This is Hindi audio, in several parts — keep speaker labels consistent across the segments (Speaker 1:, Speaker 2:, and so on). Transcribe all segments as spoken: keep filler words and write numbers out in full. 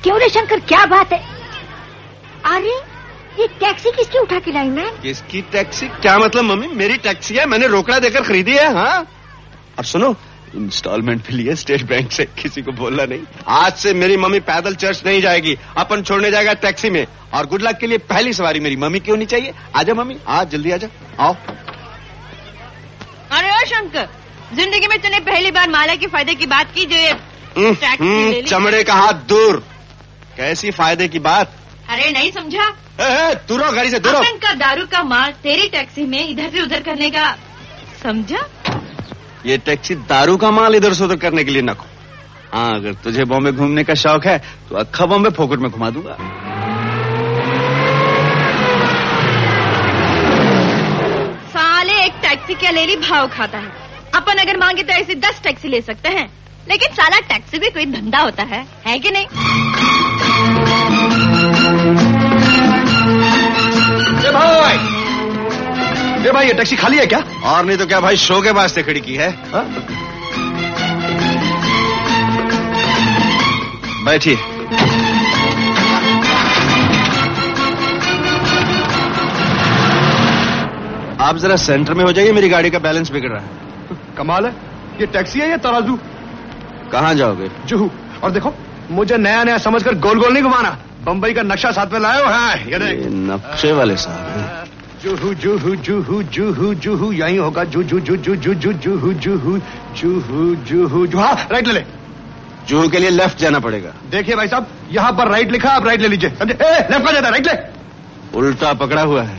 Speaker 1: क्यों रे शंकर, क्या बात है? अरे ये टैक्सी किसकी उठा के लाई मैं?
Speaker 2: किसकी टैक्सी? क्या मतलब मम्मी? मेरी टैक्सी है, मैंने रोकड़ा देकर खरीदी है। हाँ, और सुनो, इंस्टॉलमेंट भी लिए स्टेट बैंक से, किसी को बोलना नहीं। आज से मेरी मम्मी पैदल चर्च नहीं जाएगी, अपन छोड़ने जाएगा टैक्सी में। और गुड लक के लिए पहली सवारी मेरी मम्मी की होनी चाहिए। आजा मम्मी, आज जल्दी आजा, आओ।
Speaker 3: अरे ओ शंकर, जिंदगी में तूने पहली बार माला के फायदे की बात की, जो ये टैक्सी ले ली।
Speaker 2: चमड़े का हाथ दूर, कैसी फायदे की बात?
Speaker 3: अरे नहीं समझा?
Speaker 2: दूर रहो गाड़ी से, दूर रहो।
Speaker 3: अपन का दारू का माल तेरी टैक्सी में इधर से उधर करने का, समझा?
Speaker 2: ये टैक्सी दारू का माल इधर से उधर करने के लिए न को। हाँ, अगर तुझे बॉम्बे घूमने का शौक है तो अक्खा बॉम्बे फोकट में घुमा दूंगा।
Speaker 3: साले एक टैक्सी क्या ले ली भाव खाता है। अपन अगर मांगे तो ऐसी दस टैक्सी ले सकते हैं, लेकिन साला टैक्सी भी कोई धंधा होता है, है कि नहीं?
Speaker 4: ए भाई, ए भाई, ये टैक्सी खाली है क्या?
Speaker 2: और नहीं तो क्या भाई, शो के वास्ते खड़ी की है। बैठिए। आप जरा सेंटर में हो जाइए, मेरी गाड़ी का बैलेंस बिगड़ रहा है।
Speaker 4: कमाल है, ये टैक्सी है या तराजू?
Speaker 2: कहाँ जाओगे?
Speaker 4: जुहू। और देखो, मुझे नया नया समझकर गोल गोल नहीं घुमाना, बम्बई का नक्शा साथ में लाए हो। हाँ, ये देख,
Speaker 2: नक्शे वाले साहब।
Speaker 4: जुहू जुहू जुहू जुहू जुहू, यही होगा। जू जू जू जू जू जू जुहू जुहू जुहू जुहू जू। हाँ, राइट ले ले।
Speaker 2: जुहू के लिए लेफ्ट जाना पड़ेगा।
Speaker 4: देखिए भाई साहब, यहाँ पर राइट लिखा, आप राइट ले लीजिए, समझे? ए, लेफ्ट का जाता है, राइट ले।
Speaker 2: उल्टा पकड़ा हुआ है।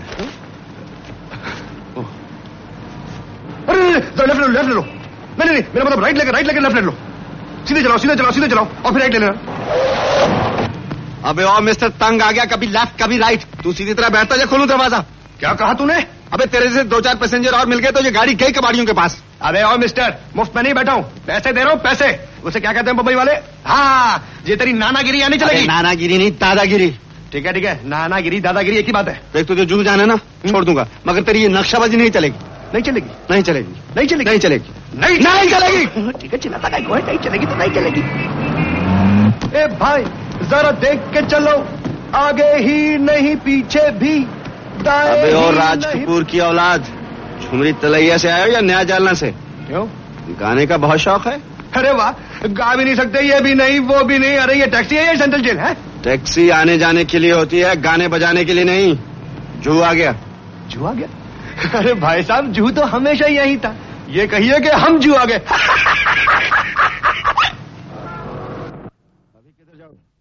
Speaker 4: अरे लेफ्ट ले लो, लेफ्ट ले लो। नहीं नहीं, मेरा मतलब राइट लेकर, राइट लेकर लेफ्ट ले लो। सीधे चलाओ, सीधे चलाओ, सीधे चलाओ, और फिर राइट ले लेना।
Speaker 2: अबे और मिस्टर तंग आ गया, कभी लेफ्ट कभी राइट। तू सीधी तरह बैठता जा, खोलूं दरवाजा।
Speaker 4: क्या कहा तूने?
Speaker 2: अबे तेरे से दो चार पैसेंजर और मिल गए तो ये गाड़ी गई कबाड़ियों के पास।
Speaker 4: अबे ओ मिस्टर, मुफ्त में नहीं बैठा हूँ, पैसे दे रहा हूँ, पैसे। उसे क्या कहते हैं मुंबई वाले? हाँ, ये तेरी नानागिरी यहाँ नहीं चलेगी।
Speaker 2: नानागिरी नहीं, दादागिरी।
Speaker 4: ठीक है ठीक है, नानागिरी दादागिरी एक ही बात है।
Speaker 2: देख, तुझे जूहू जाना है ना, छोड़ दूंगा, मगर तेरी ये नक्शाबाजी नहीं चलेगी।
Speaker 4: नहीं चलेगी?
Speaker 2: नहीं चलेगी,
Speaker 4: नहीं चलेगी,
Speaker 2: नहीं चलेगी,
Speaker 4: नहीं
Speaker 2: नहीं चलेगी।
Speaker 4: ठीक है, चिल्लाता क्या है? नहीं चलेगी तो नहीं चलेगी। ए भाई, जरा देख के चलो, आगे ही नहीं पीछे भी।
Speaker 2: अबे और राज कपूर की औलाद, झुमरी तलैया से आए हो या नया जालना से?
Speaker 4: क्यों?
Speaker 2: गाने का बहुत शौक है?
Speaker 4: अरे वाह, गा भी नहीं सकते, ये भी नहीं, वो भी नहीं। अरे ये टैक्सी है या सेंट्रल जेल है?
Speaker 2: टैक्सी आने जाने के लिए होती है, गाने बजाने के लिए नहीं। जूहू आ गया।
Speaker 4: जूहू आ गया? अरे भाई साहब, जूहू तो हमेशा यही था, ये कहिए कि हम जूहू आ गए। अभी किधर जाओ?